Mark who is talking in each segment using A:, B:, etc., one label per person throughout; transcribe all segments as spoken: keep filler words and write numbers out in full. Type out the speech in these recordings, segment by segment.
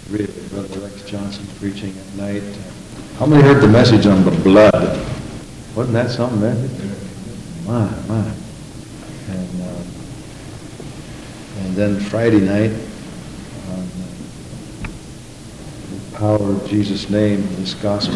A: Really, Brother Rex Johnson preaching at night. How many heard the message on the blood? Wasn't that something, man? My, my. And, uh, and then Friday night, on uh, the power of Jesus' name, this gospel,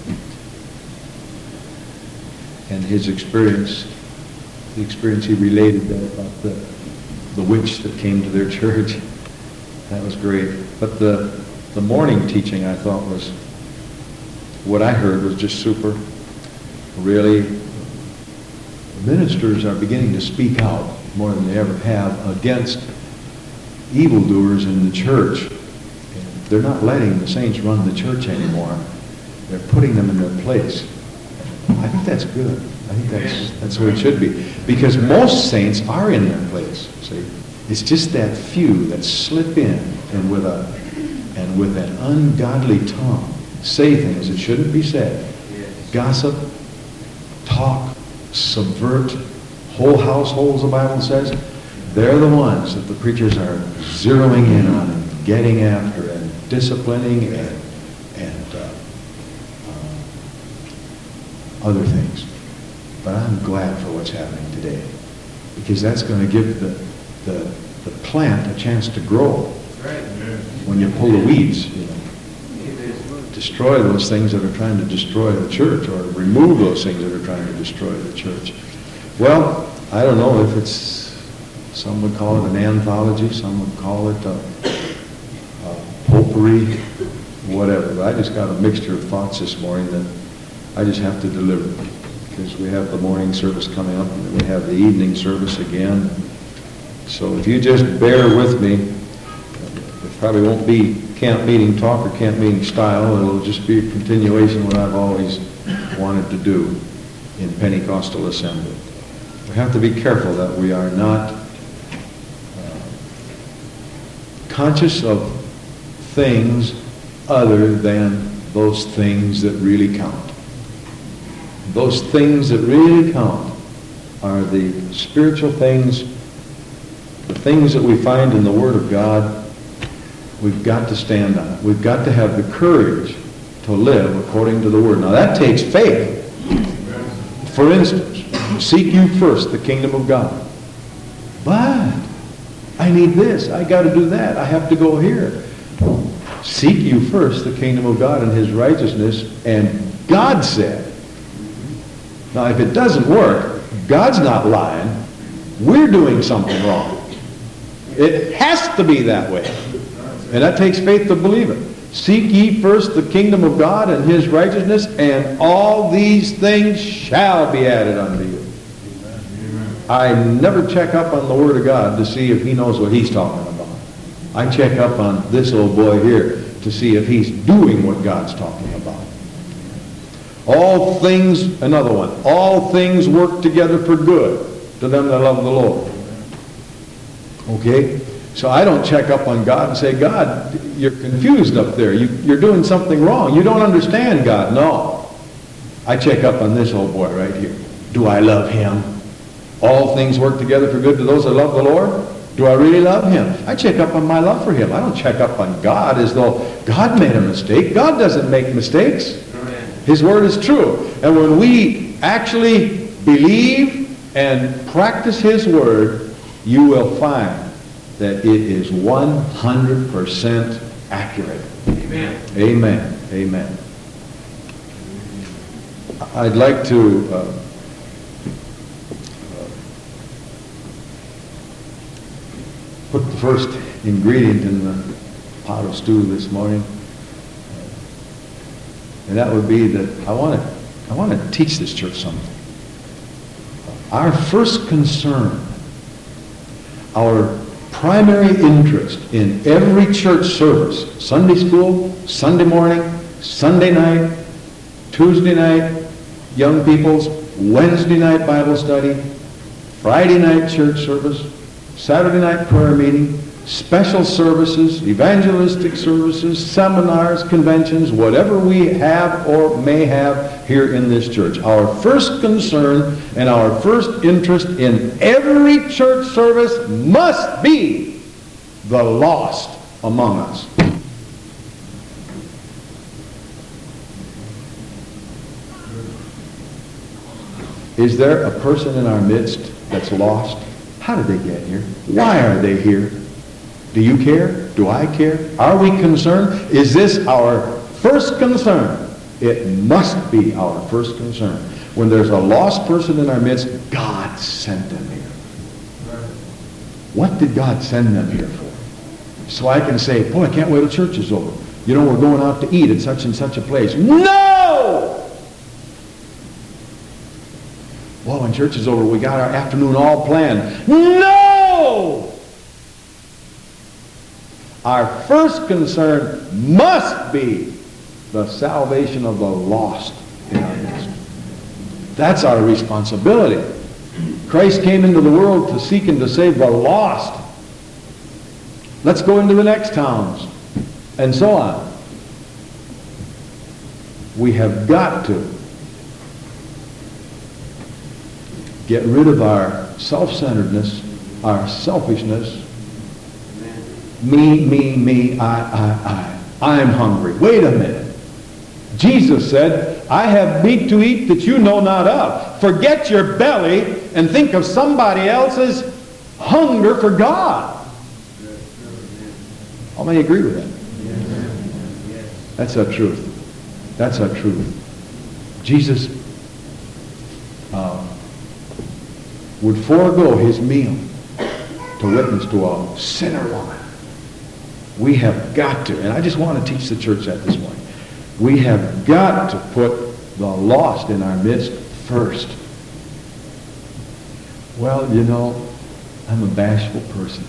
A: and his experience, the experience he related there about the, the witch that came to their church. That was great. But the the morning teaching, I thought, was, what I heard was just super. Really, ministers are beginning to speak out more than they ever have against evildoers in the church. They're not letting the saints run the church anymore. They're putting them in their place. I think that's good. I think that's that's what it should be. Because most saints are in their place. See? It's just that few that slip in and with a and with an ungodly tongue say things that shouldn't be said. Yes. Gossip, talk, subvert whole households, the Bible says. They're the ones that the preachers are zeroing in on and getting after and disciplining and and uh, uh, other things. But I'm glad for what's happening today, because that's going to give the the the plant a chance to grow. Right. When you pull the weeds, you know, destroy those things that are trying to destroy the church, or remove those things that are trying to destroy the church. Well, I don't know if it's, some would call it an anthology, some would call it a, a potpourri, whatever. But I just got a mixture of thoughts this morning that I just have to deliver, because we have the morning service coming up, and then we have the evening service again. So if you just bear with me, it probably won't be camp meeting talk or camp meeting style. It'll just be a continuation of what I've always wanted to do in Pentecostal assembly. We have to be careful that we are not uh, conscious of things other than those things that really count. Those things that really count are the spiritual things, the things that we find in the Word of God. We've got to stand on it. We've got to have the courage to live according to the Word. Now that takes faith. For instance, seek you first the kingdom of God. But I need this. I got to do that. I have to go here. Seek you first the kingdom of God and His righteousness. And God said. Now if it doesn't work, God's not lying. We're doing something wrong. It has to be that way. And that takes faith to believe it. Seek ye first the kingdom of God and His righteousness, and all these things shall be added unto you. Amen. I never check up on the Word of God to see if He knows what He's talking about. I check up on this old boy here to see if he's doing what God's talking about. All things, another one, all things work together for good to them that love the Lord. Okay? So I don't check up on God and say, God, you're confused up there. You, you're doing something wrong. You don't understand God. No. I check up on this old boy right here. Do I love Him? All things work together for good to those that love the Lord. Do I really love Him? I check up on my love for Him. I don't check up on God as though God made a mistake. God doesn't make mistakes. His Word is true. And when we actually believe and practice His Word, you will find that it is one hundred percent accurate. Amen. Amen. Amen. I'd like to uh, put the first ingredient in the pot of stew this morning, and that would be that I want to I want to teach this church something. Our first concern, our primary interest in every church service, Sunday school, Sunday morning, Sunday night, Tuesday night, young people's, Wednesday night Bible study, Friday night church service, Saturday night prayer meeting, special services, evangelistic services, seminars, conventions, whatever we have or may have here in this church. Our first concern and our first interest in every church service must be the lost among us. Is there a person in our midst that's lost? How did they get here? Why are they here? Do you care? Do I care? Are we concerned? Is this our first concern? It must be our first concern. When there's a lost person in our midst, God sent them here. What did God send them here for? So I can say, boy, I can't wait till church is over. You know, we're going out to eat at such and such a place. No! Well, when church is over, we got our afternoon all planned. No! Our first concern must be the salvation of the lost in our midst. That's our responsibility. Christ came into the world to seek and to save the lost. Let's go into the next towns, and so on. We have got to get rid of our self-centeredness, our selfishness. Me, me, me, I, I, I. I'm hungry. Wait a minute. Jesus said, I have meat to eat that you know not of. Forget your belly and think of somebody else's hunger for God. How many agree with that? That's a truth. That's a truth. Jesus uh, would forego his meal to witness to a sinner woman. We have got to, and I just want to teach the church that this morning. We have got to put the lost in our midst first. Well, you know, I'm a bashful person.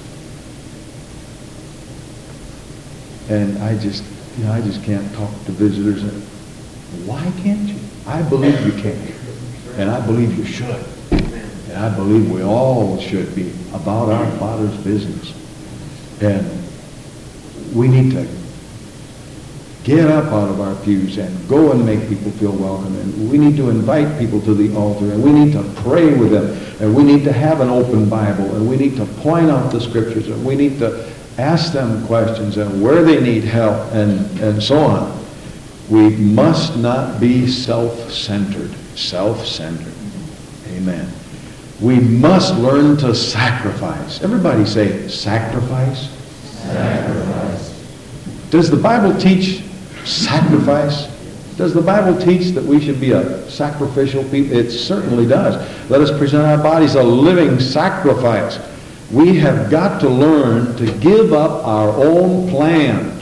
A: And I just, you know, I just can't talk to visitors. Why can't you? I believe you can. And I believe you should. And I believe we all should be about our Father's business. And we need to get up out of our pews and go and make people feel welcome. And we need to invite people to the altar. And we need to pray with them. And we need to have an open Bible. And we need to point out the Scriptures. And we need to ask them questions and where they need help and, and so on. We must not be self-centered. Self-centered. Amen. We must learn to sacrifice. Everybody say sacrifice. Sacrifice. Does the Bible teach sacrifice? Does the Bible teach that we should be a sacrificial people? It certainly does. Let us present our bodies a living sacrifice. We have got to learn to give up our own plans.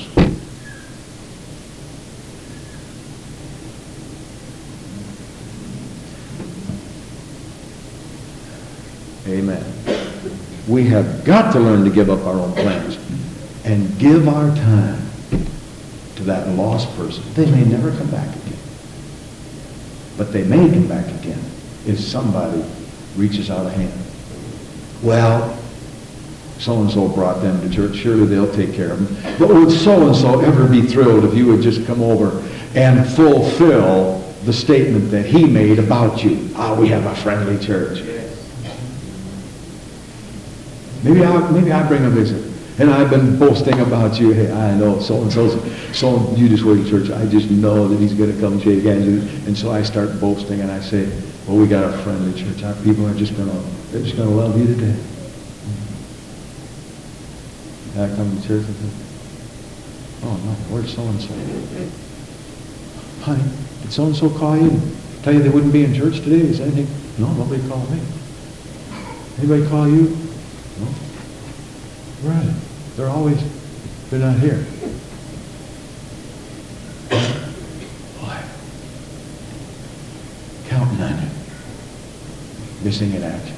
A: Amen. We have got to learn to give up our own plans and give our time to that lost person. They may never come back again. But they may come back again if somebody reaches out a hand. Well, so-and-so brought them to church. Surely they'll take care of them. But would so-and-so ever be thrilled if you would just come over and fulfill the statement that he made about you? Ah, we have a friendly church. Maybe I maybe I bring a visit. And I've been boasting about you. Hey, I know so-and-so's, so you just work at church. I just know that he's going to come shake hands. And so I start boasting and I say, well, we got a friendly church. Our people are just going to, they're just going to love you today. And I come to church and say, oh no, where's so-and-so? Honey, did so-and-so call you and tell you they wouldn't be in church today? Is anything? No, nobody called me. Anybody call you? No. Right. They're always, they're not here. Boy, counting on you. Missing in action.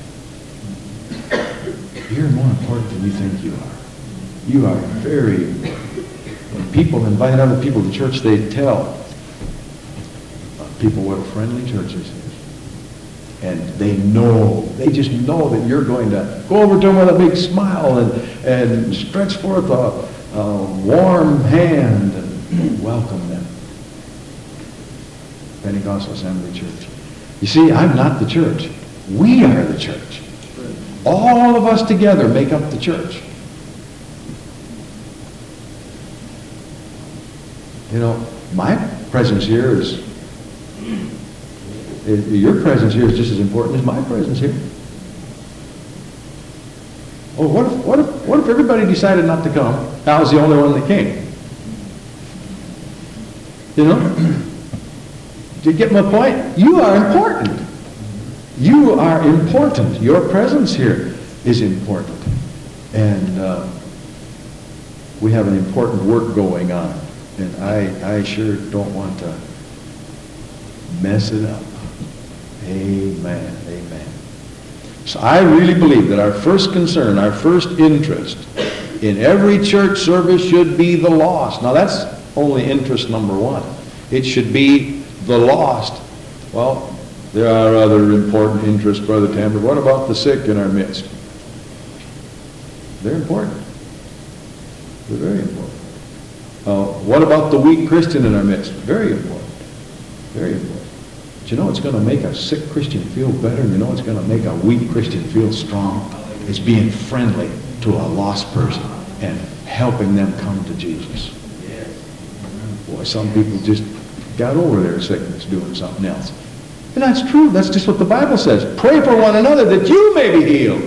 A: You're more important than you think you are. You are very, when people invite other people to church, they tell people what a friendly church is. And they know, they just know that you're going to go over to them with a big smile and, and stretch forth a, a warm hand and welcome them. Pentecostal Assembly Church. You see, I'm not the church. We are the church. All of us together make up the church. You know, my presence here is It, your presence here is just as important as my presence here. Oh, what if, what if, what if everybody decided not to come? I was the only one that came. You know? Do you get my point? You are important. You are important. Your presence here is important. And uh, we have an important work going on. And I, I sure don't want to mess it up. Amen. Amen. So I really believe that our first concern, our first interest in every church service should be the lost. Now that's only interest number one. It should be the lost. Well, there are other important interests, Brother Tambor. What about the sick in our midst? They're important. They're very important. Uh, what about the weak Christian in our midst? Very important. Very important. But you know what's going to make a sick Christian feel better? And you know what's going to make a weak Christian feel strong? Is being friendly to a lost person and helping them come to Jesus. Boy, some people just got over their sickness doing something else. And that's true. That's just what the Bible says. Pray for one another that you may be healed.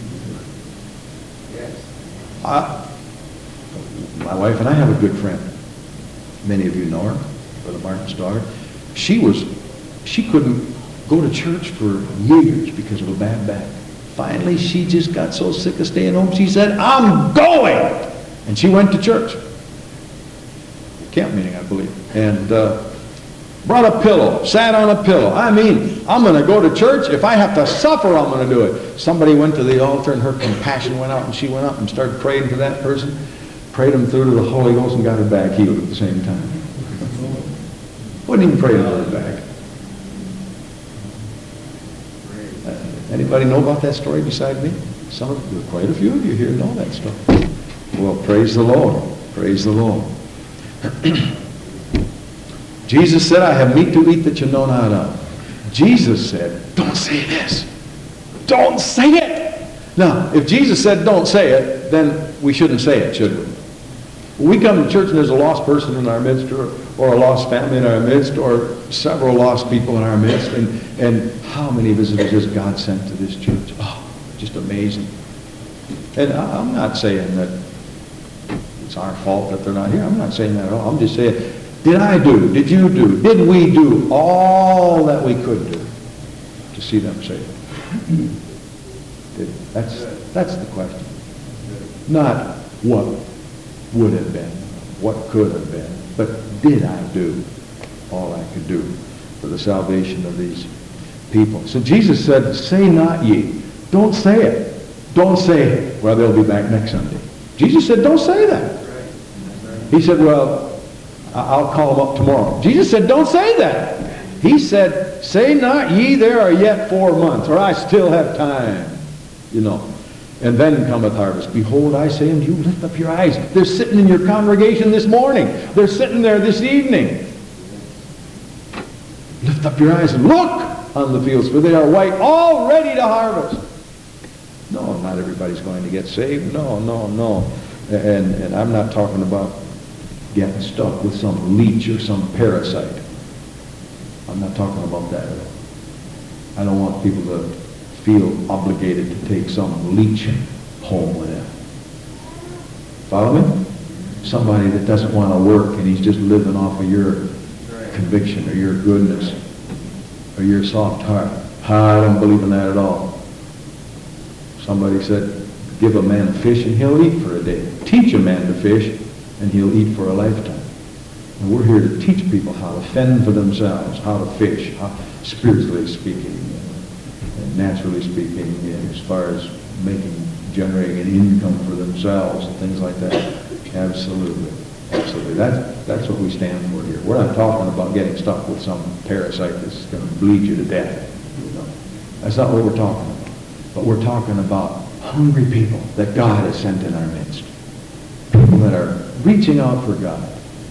A: Uh, my wife and I have a good friend. Many of you know her, Brother Martin's daughter. She was, she couldn't go to church for years because of a bad back. Finally, she just got so sick of staying home, she said, I'm going! And she went to church. Camp meeting, I believe. And uh, brought a pillow, sat on a pillow. I mean, I'm going to go to church. If I have to suffer, I'm going to do it. Somebody went to the altar and her compassion went out and she went up and started praying for that person. Prayed him through to the Holy Ghost and got her back healed at the same time. Wouldn't even pray to her back. Uh, anybody know about that story beside me? Some of you, quite a few of you here know that story. Well, praise the Lord. Praise the Lord. Jesus said, I have meat to eat that you know not of. Jesus said, don't say this. Don't say it. Now, if Jesus said don't say it, then we shouldn't say it, should we? When we come to church and there's a lost person in our midst, or, or a lost family in our midst, or several lost people in our midst, and, and how many visitors has God sent to this church? Oh, just amazing. And I, I'm not saying that it's our fault that they're not here. I'm not saying that at all. I'm just saying, did I do, did you do, did we do all that we could do to see them saved? Did, that's, that's the question. Not what would have been, what could have been, but did I do all I could do for the salvation of these people? So Jesus said, say not ye. Don't say it. Don't say, well, they'll be back next Sunday. Jesus said, don't say that. He said, well, I'll call them up tomorrow. Jesus said, don't say that. He said, say not ye, there are yet four months, or I still have time. You know. And then cometh harvest. Behold, I say unto you, lift up your eyes. They're sitting in your congregation this morning. They're sitting there this evening. Lift up your eyes and look on the fields, for they are white, all ready to harvest. No, not everybody's going to get saved. No, no, no. And, and I'm not talking about getting stuck with some leech or some parasite. I'm not talking about that at all. I don't want people to feel obligated to take some leech home with them. Follow me? Somebody that doesn't want to work and he's just living off of your conviction or your goodness or your soft heart. I don't believe in that at all. Somebody said, give a man a fish and he'll eat for a day. Teach a man to fish and he'll eat for a lifetime. And we're here to teach people how to fend for themselves, how to fish, how, spiritually speaking, and naturally speaking, and as far as making, generating an income for themselves and things like that. Absolutely. Absolutely. That's, that's what we stand for here. We're not talking about getting stuck with some parasite that's going to bleed you to death. You know. That's not what we're talking about. But we're talking about hungry people that God has sent in our midst. People that are reaching out for God.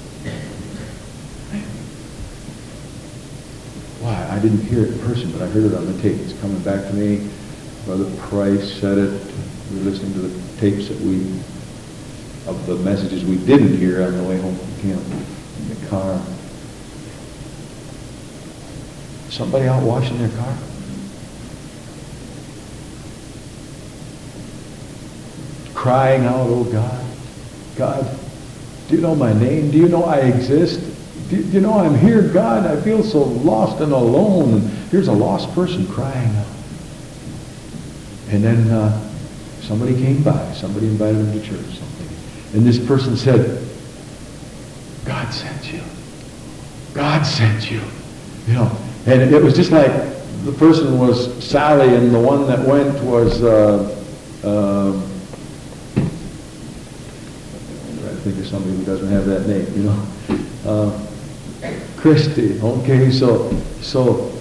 A: Why? I didn't hear it in person, but I heard it on the tape. It's coming back to me. Brother Price said it. We were listening to the tapes that we, of the messages we didn't hear on the way home from camp in the car. Somebody out washing their car? Crying out, oh God, God, do you know my name? Do you know I exist? Do, do you know I'm here, God? I feel so lost and alone. And here's a lost person crying out. And then uh, somebody came by. Somebody invited him to church. Something. And this person said, God sent you. God sent you. You know, and it was just like the person was Sally, and the one that went was, uh, uh, I'm trying to think of somebody who doesn't have that name, you know. Uh, Christy. Okay, so, so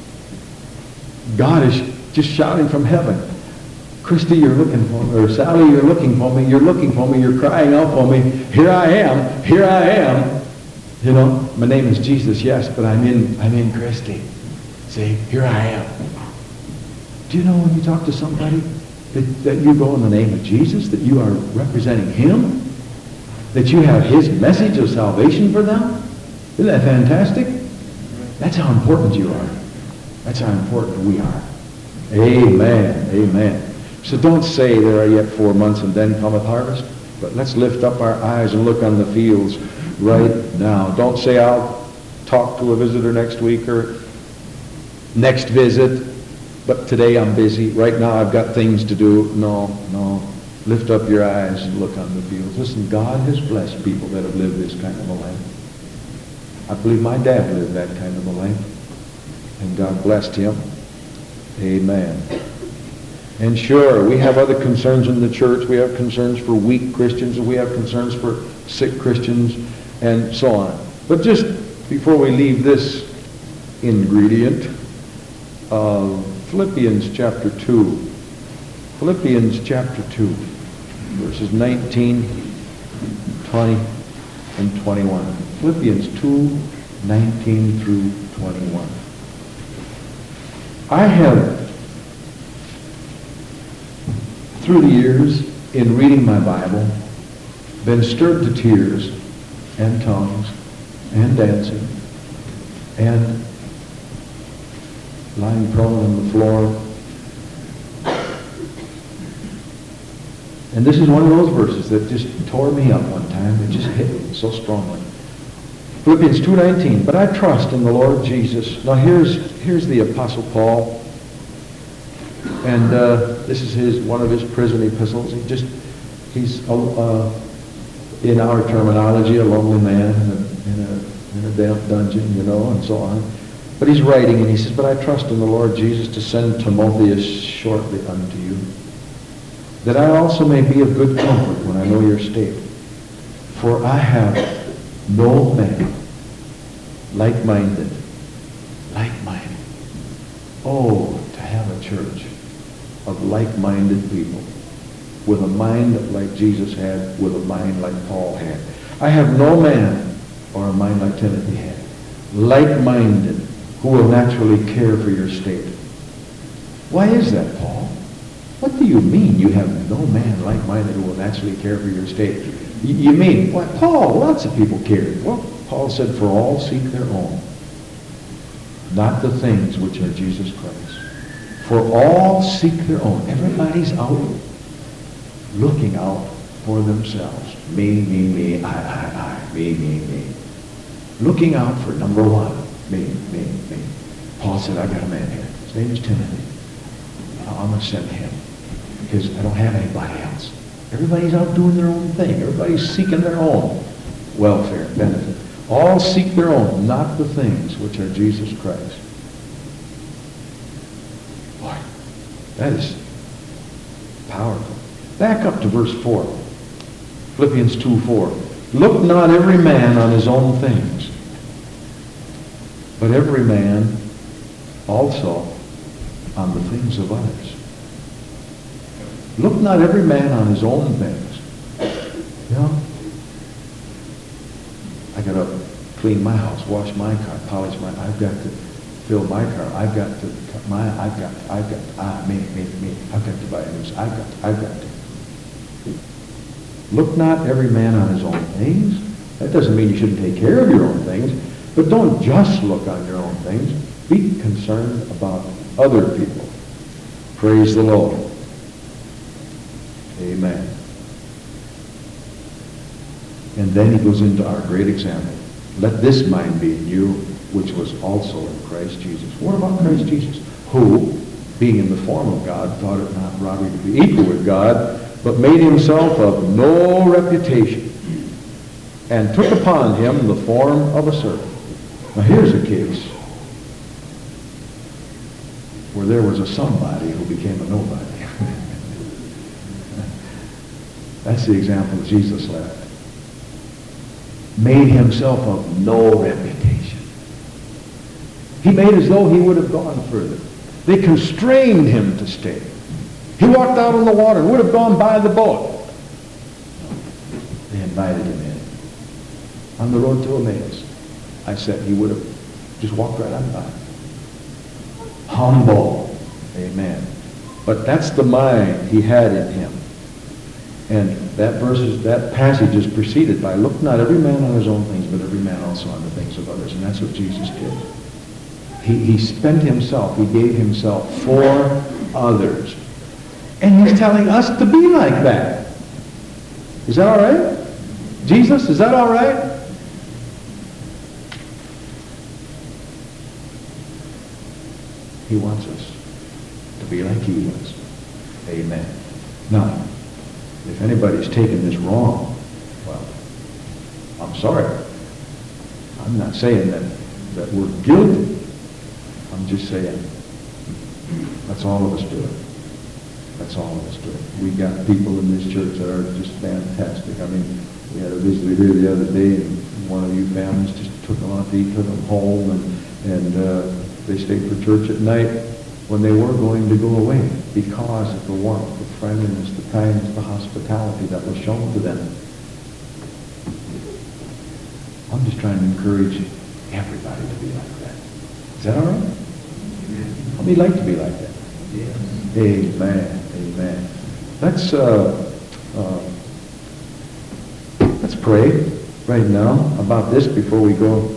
A: God is just shouting from heaven. Christy, you're looking for me. Or Sally, you're looking for me. You're looking for me. You're crying out for me. Here I am. Here I am. You know, my name is Jesus, yes, but I'm in, I'm in Christy. See, here I am. Do you know when you talk to somebody that, that you go in the name of Jesus, that you are representing him, that you have his message of salvation for them? Isn't that fantastic? That's how important you are. That's how important we are. Amen. Amen. So don't say there are yet four months and then cometh harvest, but let's lift up our eyes and look on the fields right now. Don't say I'll talk to a visitor next week or next visit, but today I'm busy. Right now I've got things to do. No, no. Lift up your eyes and look on the fields. Listen, God has blessed people that have lived this kind of a life. I believe my dad lived that kind of a life, and God blessed him. Amen. And sure, we have other concerns in the church. We have concerns for weak Christians, and we have concerns for sick Christians, and so on. But just before we leave this ingredient, uh, Philippians chapter two. Philippians chapter two, verses nineteen, twenty, and twenty-one. Philippians two, nineteen through twenty-one. I have, through the years, in reading my Bible, been stirred to tears and tongues and dancing and lying prone on the floor. And this is one of those verses that just tore me up one time. It just hit me so strongly. Philippians two nineteen, but I trust in the Lord Jesus. Now here's here's the Apostle Paul. And uh, this is his one of his prison epistles. He just he's uh, in our terminology a lonely man in a, in a in a damp dungeon, you know, and so on. But he's writing and he says, but I trust in the Lord Jesus to send Timotheus shortly unto you, that I also may be of good comfort when I know your state. For I have no man like-minded, like-minded. Oh, to have a church of like-minded people, with a mind like Jesus had, with a mind like Paul had. I have no man, or a mind like Timothy had, like-minded, who will naturally care for your state. Why is that, Paul? What do you mean you have no man like-minded who will naturally care for your state? You, you mean, what, Paul, lots of people care. Well, Paul said, for all seek their own, not the things which are Jesus Christ. For all seek their own. Everybody's out looking out for themselves. Me, me, me, I, I, I, me, me, me. Looking out for number one. Me, me, me. Paul said, I got a man here. His name is Timothy. I'm going to send him because I don't have anybody else. Everybody's out doing their own thing. Everybody's seeking their own welfare, benefit. All seek their own, not the things which are Jesus Christ. Boy, that is powerful. Back up to verse four. Philippians two four. Look not every man on his own things, but every man also on the things of others. Look not every man on his own things. You know? I got to clean my house, wash my car, polish my, I've got to fill my car, I've got to, my, I've got, I've got, ah, me, me, me, I've got to buy a news, I've got, I've got to. Look not every man on his own things. That doesn't mean you shouldn't take care of your own things, but don't just look on your own things. Be concerned about other people. Praise the Lord. Amen. And then he goes into our great example. Let this mind be in you, which was also in Christ Jesus. What about Christ Jesus? Who, being in the form of God, thought it not robbery to be equal with God, but made himself of no reputation, and took upon him the form of a servant. Now here's a case where there was a somebody who became a nobody. That's the example Jesus left. Made himself of no reputation. He made as though he would have gone further. They constrained him to stay. He walked out on the water and would have gone by the boat. They invited him in. On the road to Emmaus, I said he would have just walked right on by. Humble. Amen. But that's the mind he had in him. And that verse is, that passage is preceded by, look not every man on his own things, but every man also on the things of others. And that's what Jesus did. He, he spent himself, he gave himself for others. And he's telling us to be like that. Is that all right? Jesus, is that all right? He wants us to be like he was. Amen. Now, if anybody's taken this wrong, well, I'm sorry. I'm not saying that, that we're guilty. I'm just saying that's all of us do it. That's all of us do it. We got people in this church that are just fantastic. I mean, we had a visitor here the other day, and one of you families just took them out to eat, took them home, and, and uh, they stayed for church at night when they were going to go away because of the warmth, the friendliness, the kindness, the hospitality that was shown to them. I'm just trying to encourage everybody to be like that. Is that all right? How many like to be like that? Yes. Amen. Amen. Let's uh, uh, let's pray right now about this before we go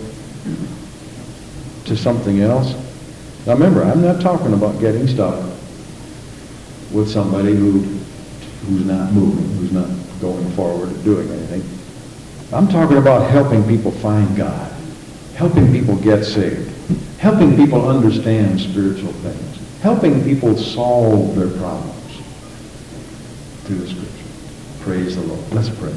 A: to something else. Now remember, I'm not talking about getting stuck with somebody who who's not moving, who's not going forward or doing anything. I'm talking about helping people find God, helping people get saved, helping people understand spiritual things, helping people solve their problems through the Scripture. Praise the Lord. Let's pray.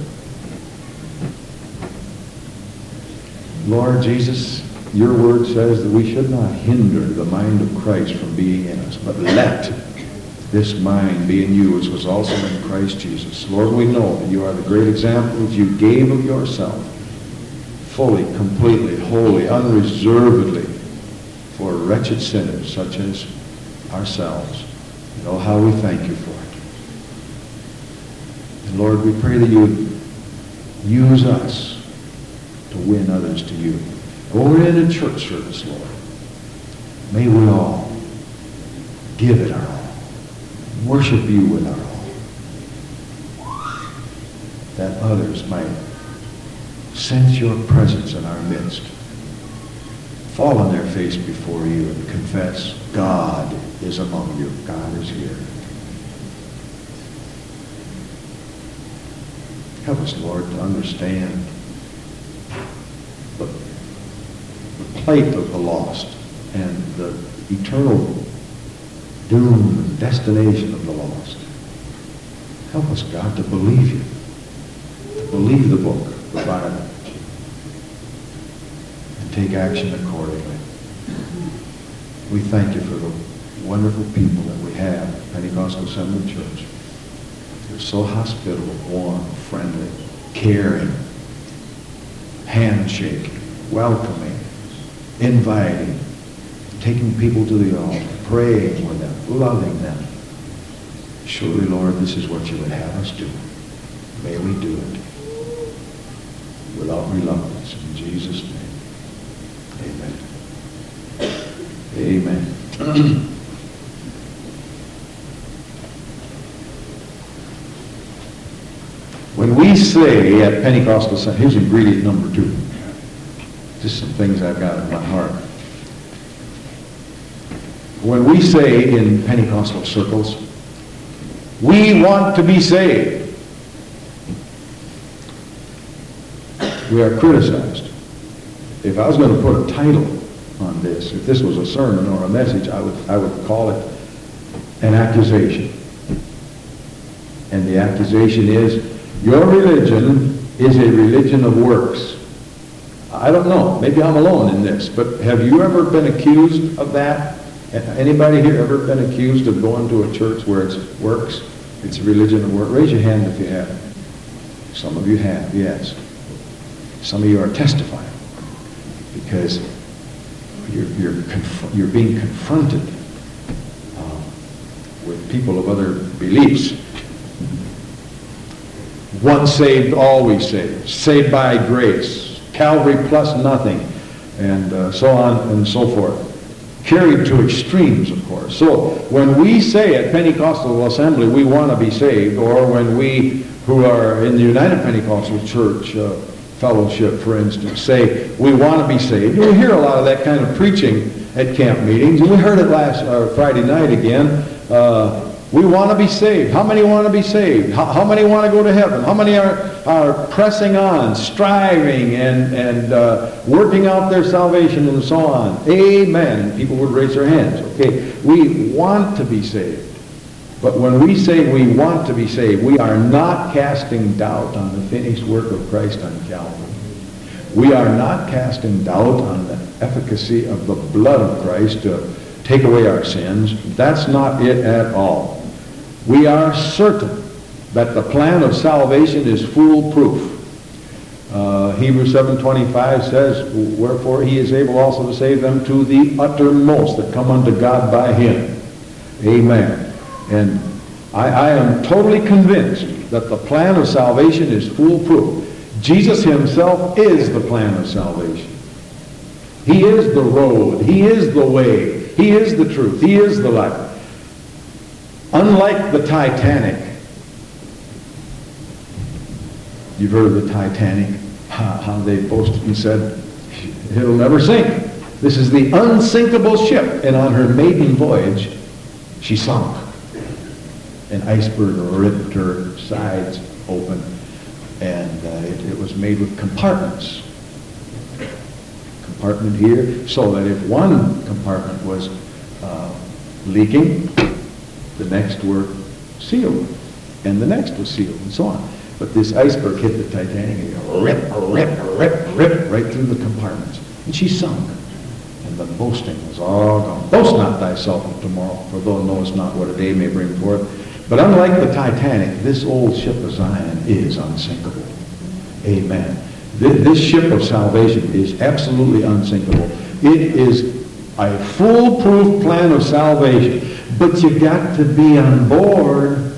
A: Lord Jesus, your word says that we should not hinder the mind of Christ from being in us, but let this mind be in you, which was also in Christ Jesus. Lord, we know that you are the great example that you gave of yourself, fully, completely, wholly, unreservedly, for wretched sinners such as ourselves. And oh, how we thank you for it. And Lord, we pray that you would use us to win others to you. We're in a church service, Lord. May we all give it our all. Worship you with our all. That others might sense your presence in our midst. Fall on their face before you and confess, God is among you. God is here. Help us, Lord, to understand the plight of the lost and the eternal doom and destination of the lost. Help us, God, to believe you, to believe the book, the Bible, and take action accordingly. We thank you for the wonderful people that we have at Pentecostal Assembly Church. They're so hospitable, warm, friendly, caring, handshaking, welcoming, inviting, taking people to the altar, praying with them, loving them. Surely, Lord, this is what you would have us do. May we do it without reluctance. In Jesus' name, amen. Amen. When we say at Pentecostal Assembly, here's ingredient number two. Just some things I've got in my heart. when we say in Pentecostal circles, we want to be saved, we are criticized. If I was going to put a title on this, if this was a sermon or a message, I would, I would call it an accusation. And the accusation is, your religion is a religion of works. I don't know, maybe I'm alone in this, but have you ever been accused of that? Anybody here ever been accused of going to a church where it's works? It's a religion of work. Raise your hand if you have. Some of you have, yes. Some of you are testifying because you're, you're, conf- you're being confronted uh, with people of other beliefs. Once saved, always saved. Saved by grace. Calvary plus nothing. And uh, so on and so forth. Carried to extremes, of course. So when we say at Pentecostal Assembly we want to be saved, or when we who are in the United Pentecostal Church uh, Fellowship, for instance, say we want to be saved, we hear a lot of that kind of preaching at camp meetings, and we heard it last uh, Friday night again. Uh, we want to be saved. How many want to be saved? How, how many want to go to heaven? How many are, are pressing on, striving, and, and uh, working out their salvation, and so on? Amen. And people would raise their hands. Okay, we want to be saved. But when we say we want to be saved, we are not casting doubt on the finished work of Christ on Calvary. We are not casting doubt on the efficacy of the blood of Christ to take away our sins. That's not it at all. We are certain that the plan of salvation is foolproof. Uh, Hebrews seven twenty-five says, wherefore he is able also to save them to the uttermost that come unto God by him. Amen. And I, I am totally convinced that the plan of salvation is foolproof. Jesus himself is the plan of salvation. He is the road. He is the way. He is the truth. He is the life. Unlike the Titanic, you've heard of the Titanic, how, how they boasted and said, it'll never sink. This is the unsinkable ship. And on her maiden voyage, she sunk. An iceberg ripped her sides open, and uh, it, it was made with compartments. Compartment here, so that if one compartment was uh, leaking, the next were sealed, and the next was sealed, and so on. But this iceberg hit the Titanic, and it rip, rip, rip, rip, right through the compartments. And she sunk, and the boasting was all gone. Boast not thyself of tomorrow, for thou knowest not what a day may bring forth. But unlike the Titanic, this old ship of Zion is unsinkable. Amen. This ship of salvation is absolutely unsinkable. It is a foolproof plan of salvation. But you got to be on board.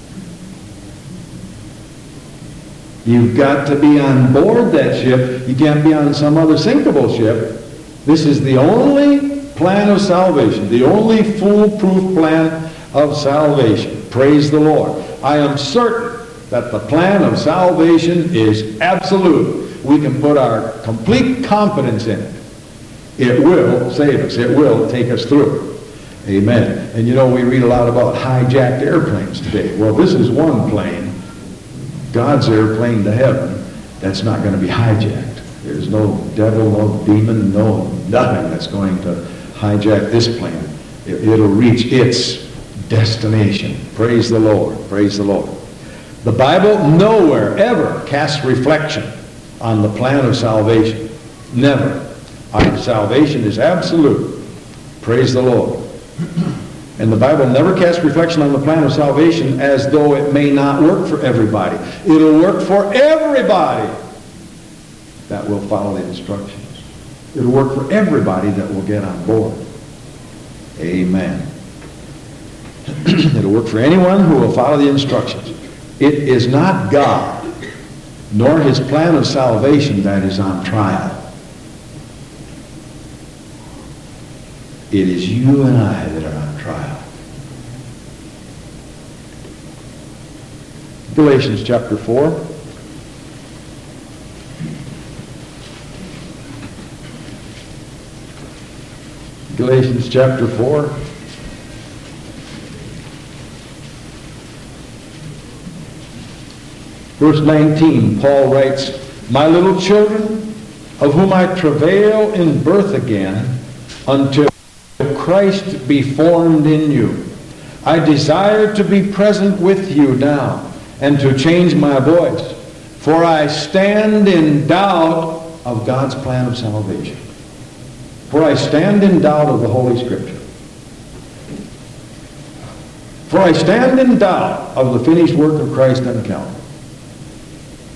A: You've got to be on board that ship. You can't be on some other sinkable ship. This is the only plan of salvation, the only foolproof plan of salvation. Praise the Lord. I am certain that the plan of salvation is absolute. We can put our complete confidence in it. It will save us. It will take us through. Amen. And you know, we read a lot about hijacked airplanes today. Well, this is one plane, God's airplane to heaven, that's not going to be hijacked. There's no devil, no demon, no nothing that's going to hijack this plane. It, it'll reach its destination. Praise the Lord. Praise the Lord. The Bible nowhere ever casts reflection on the plan of salvation. Never. Our salvation is absolute. Praise the Lord. And the Bible never casts reflection on the plan of salvation as though it may not work for everybody. It'll work for everybody that will follow the instructions. It'll work for everybody that will get on board. Amen. It'll work for anyone who will follow the instructions. It is not God, nor his plan of salvation that is on trial. It is you and I that are on trial. Galatians chapter four. Galatians chapter four. Verse nineteen, Paul writes, "My little children, of whom I travail in birth again, until Christ be formed in you. I desire to be present with you now, and to change my voice, for I stand in doubt of God's plan of salvation." For I stand in doubt of the Holy Scripture. For I stand in doubt of the finished work of Christ on Calvary.